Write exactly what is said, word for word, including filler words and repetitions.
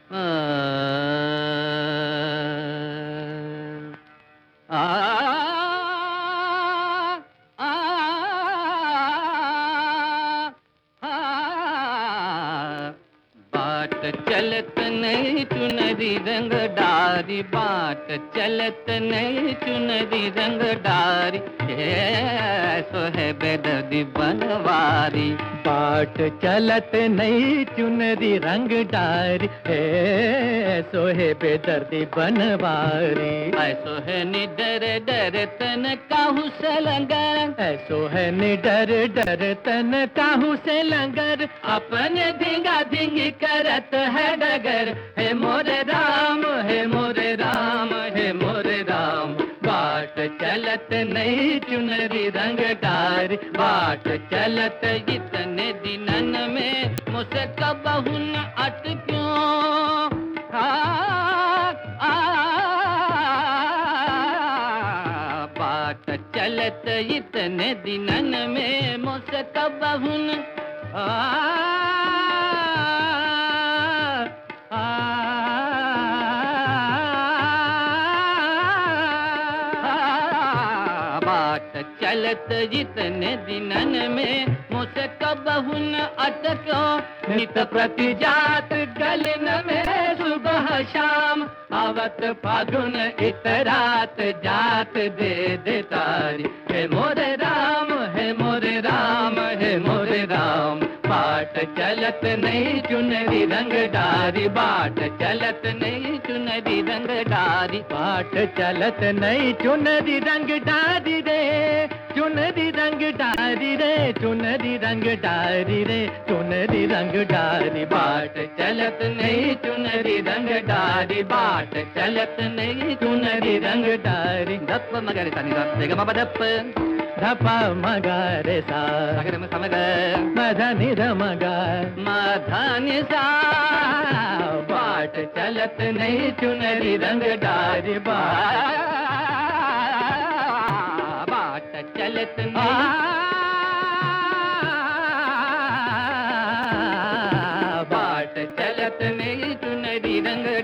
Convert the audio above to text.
आ, आ, आ, आ, बाट चलत नहीं चुनरी रंग डारी, बाट चलत नहीं चुनरी रंग डारी, सो है बेदर्दी बनवारी। बाट चलत नहीं चुनरी रंग डारी, सो है बेदर्दी बनवारी। ऐसो है निडर डर तन काहू से लंगर, ऐसो है निडर डर तन काहू से लंगर, अपने धिंगा धिंगी करत है डगर। हे मोरे राम, हे मोरे राम, हे मोरे राम, बाट चलत नहीं चुनरी रंग डारी, बाट चलत इतने दिनन में मुझसे कबहू न अटक्यों। आ, आ, बाट चलत इतने दिनन में मुझसे कबहू न आ, आ, आ, बाट चलत जितने दिनन में मुझसे कबहू न अटको। नित प्रति जात गलन में सुबह शाम, आवत फागुन इत रात जात दे दे तारी। हे मोरे राम, हे मोरे राम, हे मोरे राम, बाट चलत नहीं चुनरी रंग डारी, बाट चलत नहीं चुनरी रंग डारी, बाट चलत नहीं चुनरी रंग डारी रे, चुनरी रंग डारी रे, चुनरी रंग डारी रे, चुनरी रंग डारी। बाट चलत नहीं चुनरी रंग डारी, बाट चलत नहीं चुनरी रंग डारी। धप मगर तनि धप गम धप, धपा मगारे सा, मगर समग मधनि धमगा, मधनि सा। बाट चलत नहीं चुनरी रंग डारी, बाट चलत नहीं, बाट चलत नहीं चुनरी रंग